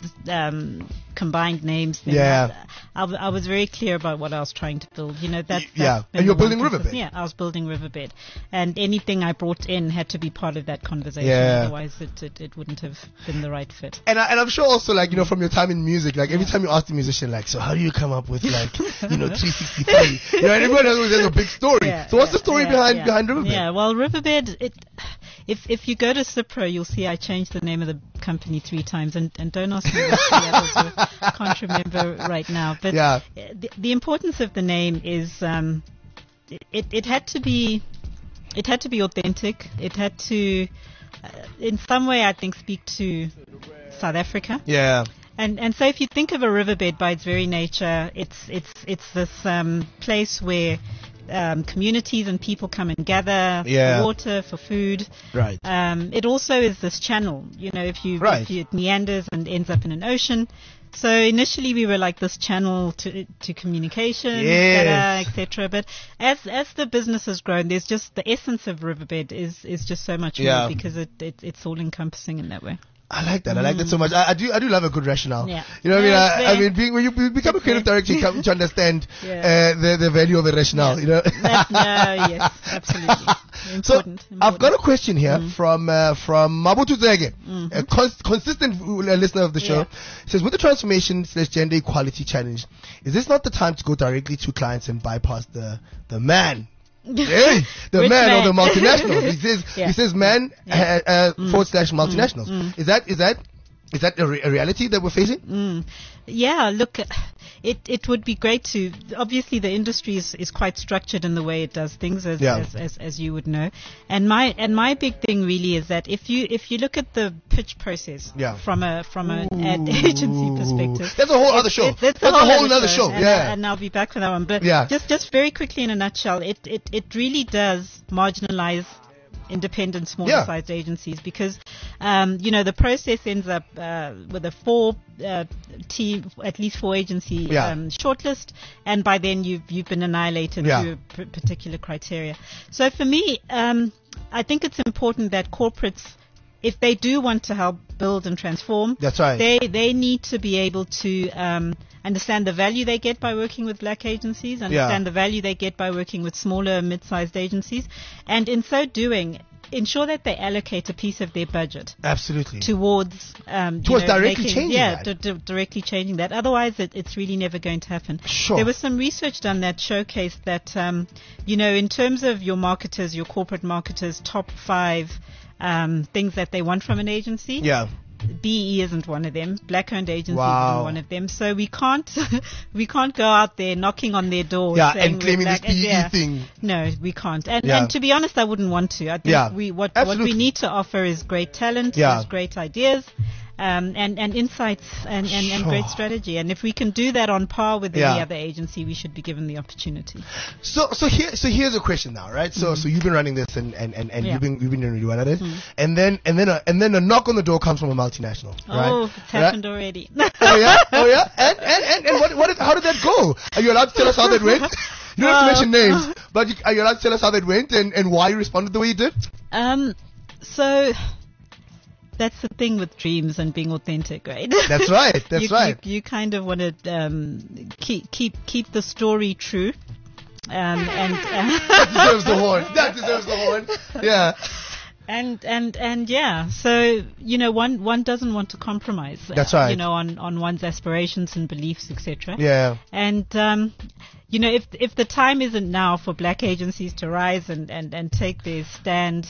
combined names thing. Yeah. I was very clear about what I was trying to build. And you're building Riverbed. Yeah, I was building Riverbed. And anything I brought in had to be part of that conversation. Yeah. Otherwise, it wouldn't have been the right fit. And I'm sure also, from your time in music, every time you ask the musician, so how do you come up with, 363? And everyone has a big story. Yeah, so what's the story behind Riverbed? Yeah, well, Riverbed, if you go to Cipro, you'll see I changed the name of the company 3 times, and don't ask me what the others were. I can't remember right now. But the importance of the name is it had to be authentic. It had to, in some way, I think, speak to South Africa. Yeah. And so if you think of a riverbed by its very nature, it's this place where communities and people come and gather for water, for food. Right. It also is this channel. If it meanders and ends up in an ocean. So initially we were like this channel to communication, etc. But as the business has grown, there's just the essence of Riverbed is just so much more because it's all encompassing in that way. I like that. I like that so much. I do love a good rationale. Yeah. You know what I mean? When you become a creative director, you come to understand the value of a rationale. Yes, absolutely. Important. I've got a question here from Mabutu Zege, a consistent listener of the show. It says, with the transformation/gender equality challenge, is this not the time to go directly to clients and bypass the man? Hey, the man or the multinationals. He says man / multinationals. Is Is that a reality that we're facing? Yeah, look, it would be great to. Obviously, the industry is quite structured in the way it does things, as you would know. And my big thing really is that if you look at the pitch process from an ad agency perspective, that's a whole other show. That's a whole other show. And I'll be back for that one. But just very quickly in a nutshell, it really does marginalize independent, smaller-sized agencies because, the process ends up with a at least four agency shortlist, and by then you've been annihilated through a particular criteria. So for me, I think it's important that corporates, if they do want to help build and transform, that's right, they need to be able to understand the value they get by working with black agencies, understand the value they get by working with smaller, mid-sized agencies, and in so doing, ensure that they allocate a piece of their budget towards directly changing that. Directly changing that. Otherwise, it's really never going to happen. Sure. There was some research done that showcased that, in terms of your marketers, your corporate marketers, top 5 things that they want from an agency. Yeah. BE isn't one of them. Black-owned agencies isn't one of them. So we can't go out there knocking on their door and claiming this BE thing. No, we can't. And to be honest, I wouldn't want to. I think what we need to offer is great talent, is great ideas, and insights and great strategy. And if we can do that on par with any other agency, we should be given the opportunity. So here's a question now, right? So you've been running this and you've been doing really well at it, and then a knock on the door comes from a multinational, right? Oh, it's happened already. Oh yeah. And how did that go? Are you allowed to tell us how that went? You don't have to mention names, but are you allowed to tell us how that went and why you responded the way you did? So that's the thing with dreams and being authentic, right? That's right. That's you kind of want to keep the story true. That deserves the horn. Yeah. And yeah, so one doesn't want to compromise. That's right. On one's aspirations and beliefs, etc. Yeah. And if the time isn't now for black agencies to rise and take their stand,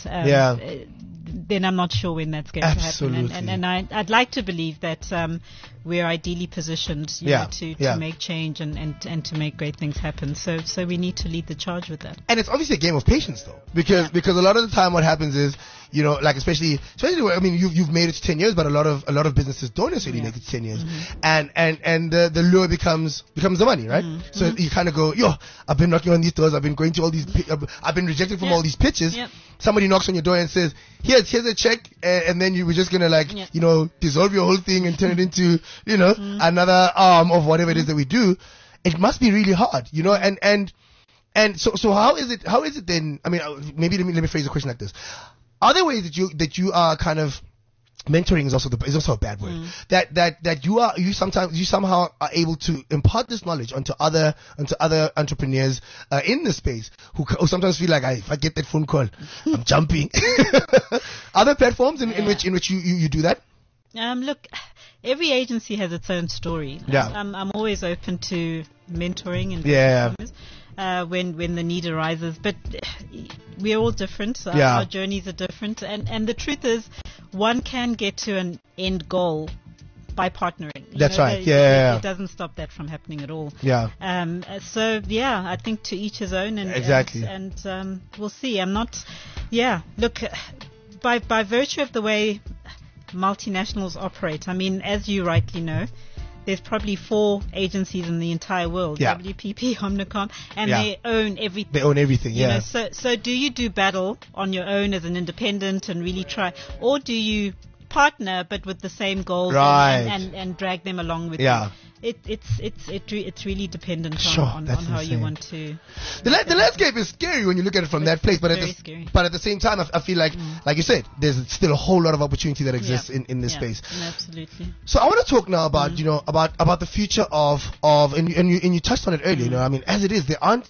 then I'm not sure when that's going to happen. And I'd like to believe that we're ideally positioned to make change and to make great things happen. So we need to lead the charge with that. And it's obviously a game of patience, though, because a lot of the time what happens is, like especially I mean, you've made it to 10 years, but a lot of businesses don't necessarily make it to 10 years, and the lure becomes the money, right? So you kind of go, I've been knocking on these doors, I've been going to all these, I've been rejected from all these pitches. Somebody knocks on your door and says, here's a check, and then you were just gonna dissolve your whole thing and turn it into another arm of whatever it is that we do. It must be really hard, and so how is it then? I mean, maybe let me phrase the question like this: are there ways that you are kind of mentoring is also a bad word. That you somehow are able to impart this knowledge onto other entrepreneurs in the space who sometimes feel like, if I get that phone call, I'm jumping. Are there platforms in which you do that? Look, every agency has its own story. I'm always open to mentoring and when the need arises, but we're all different. Our journeys are different, and the truth is, one can get to an end goal by partnering. That's right. It doesn't stop that from happening at all. So I think to each his own, and exactly. And we'll see. I'm not. Look, by virtue of the way multinationals operate, I mean, as you rightly know, there's probably 4 agencies in the entire world, WPP, Omnicom, and they own everything. They own everything, So do you do battle on your own as an independent and really try, or do you partner but with the same goals and drag them along with you? It's really dependent on how you want to. The landscape is scary when you look at it from that place, but at the same time, I feel like you said, there's still a whole lot of opportunity that exists in this space. Absolutely. So I want to talk now about about the future of and you touched on it earlier. I mean, as it is, there aren't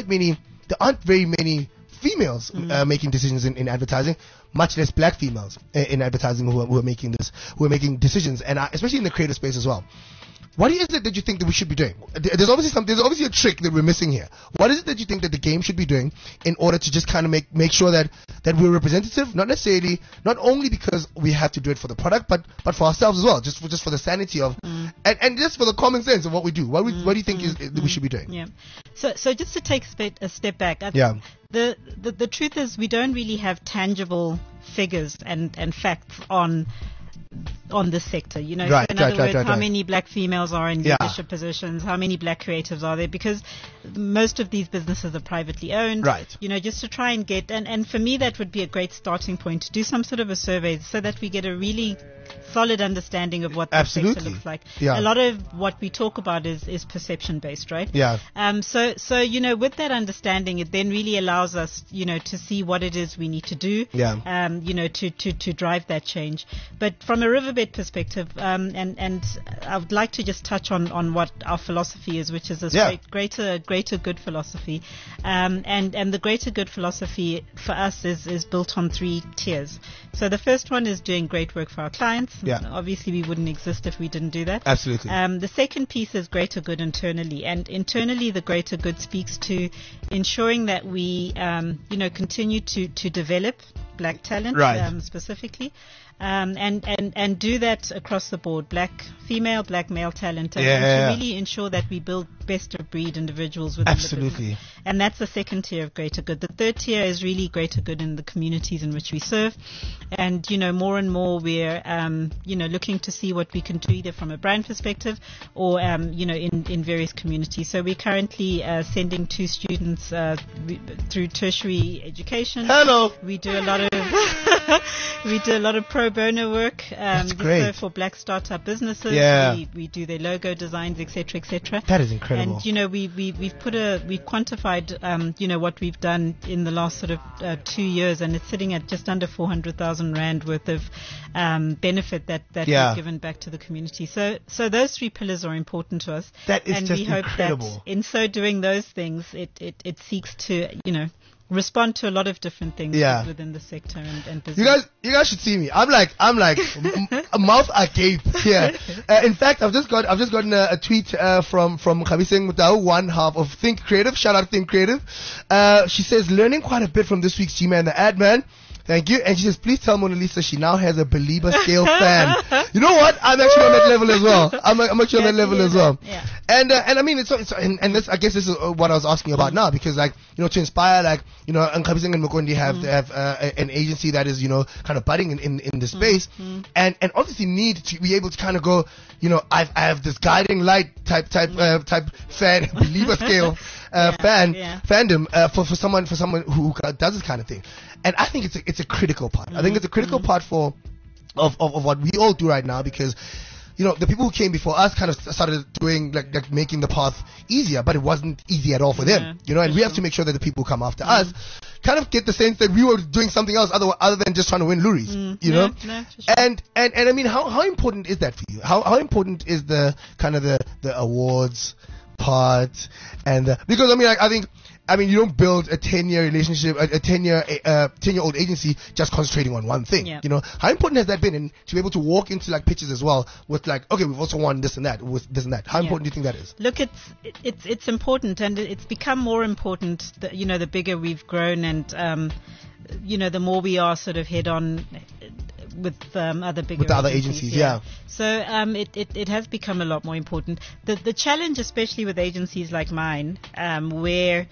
very many females making decisions in advertising, much less black females in advertising who are making decisions, and especially in the creative space as well. what is it that you think that we should be doing? There's obviously a trick that we're missing here. What is it that you think that the game should be doing in order to just kind of make sure that we're representative? Not necessarily, not only because we have to do it for the product, but for ourselves as well, just for the sanity of, and just for the common sense of what we do. What do you think we should be doing? Yeah. So just to take a step back. The truth is we don't really have tangible figures and facts on this sector, you know. Right, so in other words, how many black females are in leadership positions, how many black creatives are there, because most of these businesses are privately owned. Right. You know, just to try and get, and for me that would be a great starting point, to do some sort of a survey so that we get a really solid understanding of what the sector looks like. Yeah. A lot of what we talk about is perception based, right? Yeah. So you know, with that understanding, it then really allows us, you know, to see what it is we need to do. Yeah. You know, to drive that change. But from a Riverbed perspective, and I would like to just touch on what our philosophy is, which is this greater good philosophy. And the greater good philosophy for us is built on 3 tiers. So the first one is doing great work for our clients. Yeah. Obviously, we wouldn't exist if we didn't do that. Absolutely. The second piece is greater good internally. And internally, the greater good speaks to ensuring that we, you know, continue to develop black talent, specifically. And do that across the board, black female, black male talent, and to really ensure that we build best of breed individuals within the business. And that's the second tier of greater good. The third tier is really greater good in the communities in which we serve. And, you know, more and more we're, you know, looking to see what we can do either from a brand perspective or, you know, in various communities. So we're currently sending 2 students through tertiary education. Hello. We do a lot of pro bono work. That's great. So for black startup businesses, we do their logo designs, etc., etc. That is incredible. And you know, we've quantified, you know, what we've done in the last sort of 2 years, and it's sitting at just under 400,000 rand worth of benefit that we've given back to the community. So those 3 pillars are important to us. That is and just we hope incredible. that in so doing those things, it seeks to, you know, respond to a lot of different things within the sector and business. You guys should see me. I'm like a mouth agape here. In fact, I've just gotten a tweet from Khabiseng Mutau, one half of Think Creative. Shout out Think Creative. She says, learning quite a bit from this week's G-Man the Ad Man. Thank you. And she says, please tell Mona Lisa she now has a Belieber Scale fan. You know what? I'm actually on that level as well. I'm actually on that level as well. Yeah. And I mean, and this, I guess this is what I was asking about now, because, like, you know, to inspire, like, you know, Nkhabiseng and Mukondi have an agency that is, you know, kind of budding in the space, and obviously need to be able to kind of go, you know, I have this guiding light type fan, Belieber Scale fandom for someone who does this kind of thing. And I think it's a critical part. I think it's a critical part of what we all do right now, because, you know, the people who came before us kind of started doing like making the path easier, but it wasn't easy at all for them, you know, and we have to make sure that the people who come after us kind of get the sense that we were doing something else other than just trying to win luries, you know? No, for sure. And I mean, how important is that for you? How important is the kind of the awards part, and because I mean, like, I mean, you don't build a 10-year relationship, a 10-year-old agency just concentrating on one thing. You know, how important has that been? And to be able to walk into like pitches as well with like, okay, we've also won this and that, with this and that. How important do you think that is? Look, it's important, and it's become more important. You know, the bigger we've grown, and you know, the more we are sort of head on with other agencies. So it has become a lot more important. The challenge, especially with agencies like mine, where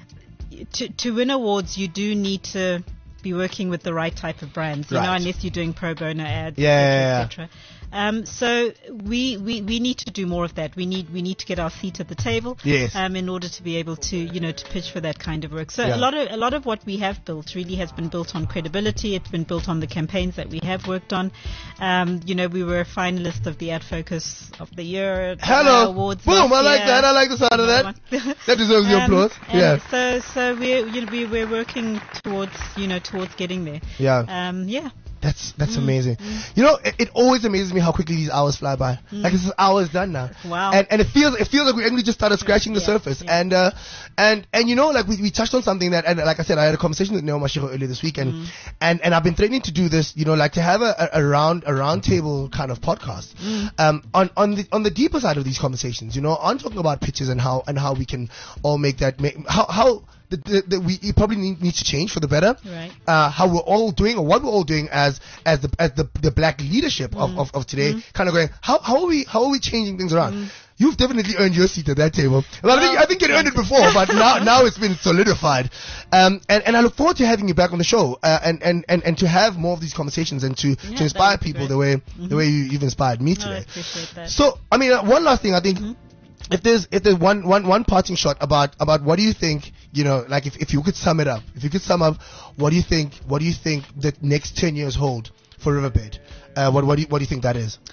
to win awards you do need to be working with the right type of brands, you know, unless you're doing pro bono ads, etc. So we need to do more of that. We need to get our seat at the table, in order to be able to, you know, to pitch for that kind of work. So a lot of what we have built really has been built on credibility. It's been built on the campaigns that we have worked on. You know, we were a finalist of the Ad Focus of the Year awards. Boom! I like that. I like the sound of that. That deserves your applause. So we're working towards getting there. That's amazing. You know, it always amazes me how quickly these hours fly by. Like this hour's done now. Wow. And it feels like we only just started scratching the surface. Yeah. And you know, like we touched on something that, and like I said, I had a conversation with Neo Mashiro earlier this week, and I've been threatening to do this, you know, like to have a round table kind of podcast. On the deeper side of these conversations, you know, on talking about pitches and how we can all make that how it probably needs to change for the better. Right. How we're all doing, or what we're all doing as the black leadership of today, kind of going, how are we changing things around? You've definitely earned your seat at that table. Well, I think you'd earned it before, but now it's been solidified. And I look forward to having you back on the show, and to have more of these conversations and to inspire people the way you've inspired me today. I appreciate that. So, I mean, one last thing, I think. If there's one parting shot about what do you think, you know, like if you could sum up, what do you think the next 10 years hold for Riverbed? What do you think that is?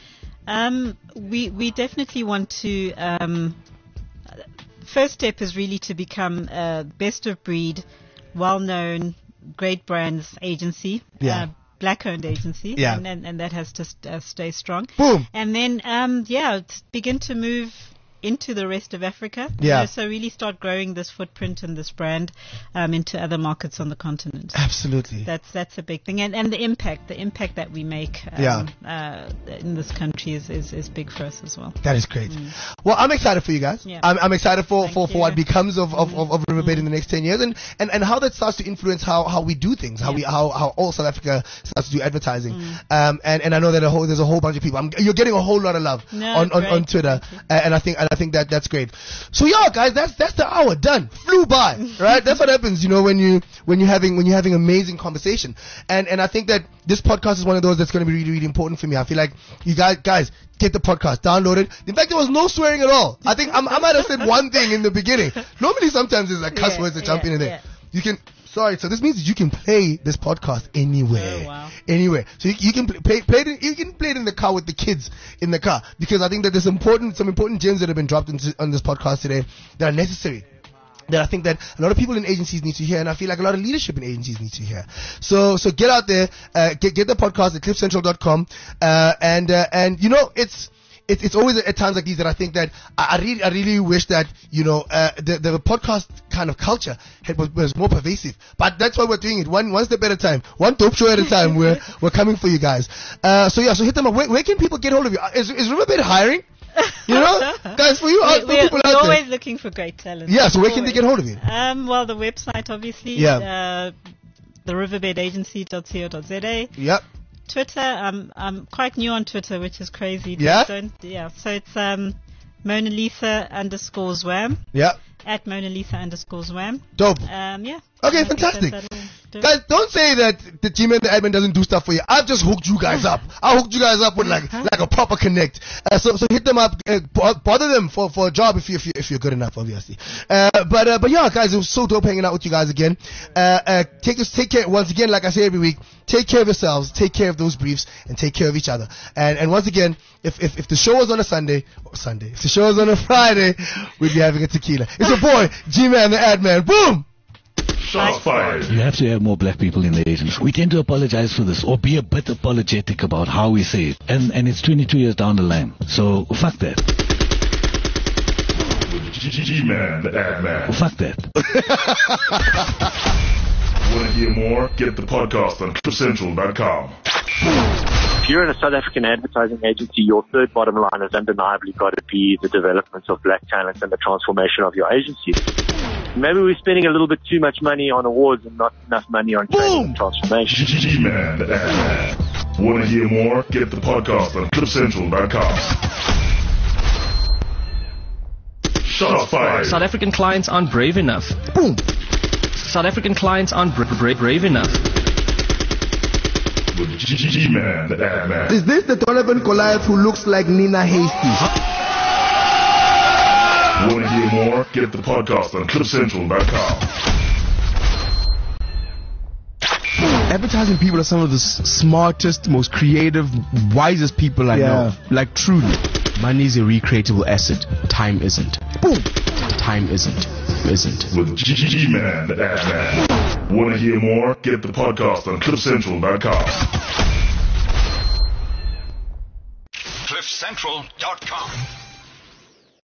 We definitely want to, first step is really to become a best of breed, well-known, great brands agency. Black-owned agency, and that has to stay strong. Boom. And then, begin to move into the rest of Africa. Yeah. You know, so really start growing this footprint and this brand into other markets on the continent. Absolutely. That's a big thing. And the impact that we make in this country is big for us as well. That is great. Well, I'm excited for you guys. Yeah. I'm excited for what becomes of Riverbed in the next 10 years, and how that starts to influence how we do things, how all South Africa starts to do advertising. And I know that there's a whole bunch of people. You're getting a whole lot of love on Twitter, and I think that's great. So guys, that's the hour done. Flew by, right? That's what happens, you know, when you're having amazing conversation. And I think that this podcast is one of those that's going to be really, really important for me. I feel like you guys get the podcast, download it. In fact, there was no swearing at all. I think I might have said one thing in the beginning. Normally, sometimes there's like cuss words that jump in there. You can. Sorry, so this means that you can play this podcast anywhere. Oh, wow. Anywhere. So you can play it. You can play it in the car with the kids in the car, because I think that there's some important gems that have been dropped on this podcast today that are necessary, that I think that a lot of people in agencies need to hear, and I feel like a lot of leadership in agencies need to hear. So get out there, get the podcast at cliffcentral.com, and you know, it's always at times like these that I think that I really wish that, you know, the podcast kind of culture was more pervasive. But that's why we're doing it one step at a time, one dope show at a time. We're coming for you guys. So hit them up. Where can people get hold of you? Is Riverbed hiring? You know, guys, for you, we're people out always there looking for great talent. Yeah. So where can they get hold of you? Well, the website obviously. Yeah. The riverbedagency.co.za. Yep. Twitter, I'm quite new on Twitter, which is crazy. Yeah? So it's Mona Lisa _Zwam. Yeah. At Mona Lisa _Zwam. Dope. Yeah. Okay, fantastic. Guys, don't say that the G-Man, the admin, doesn't do stuff for you. I've just hooked you guys up. I hooked you guys up with like a proper connect. So hit them up, bother them for a job if you're good enough, obviously. But yeah, guys, it was so dope hanging out with you guys again. Take care once again, like I say every week. Take care of yourselves, take care of those briefs, and take care of each other. And once again, if the show was on a if the show was on a Friday, we'd be having a tequila. It's your boy, G-Man, the ad man. Boom! Shots fired. You have to have more black people in the agency. We tend to apologize for this, or be a bit apologetic about how we say it. And it's 22 years down the line. So, fuck that. G-Man, the ad man. Fuck that. Want to hear more? Get the podcast on cliffcentral.com. If you're in a South African advertising agency, your third bottom line has undeniably got to be the development of black talent and the transformation of your agency. Maybe we're spending a little bit too much money on awards and not enough money on training and transformation. G-Man, the ad man. Want to hear more? Get the podcast on cliffcentral.com. Shots fired. South African clients aren't brave enough. Boom. South African clients aren't brave enough. With G-Man, the ad man. Is this the Donovan Goliath who looks like Nina Hasty? Want to hear more? Get the podcast on cliffcentral.com. Advertising people are some of the smartest, most creative, wisest people I know. Like, truly. Money is a recreatable asset. Time isn't. Boom. Time isn't. With G-Man, the ad man. Want to hear more? Get the podcast on cliffcentral.com. CliffCentral.com.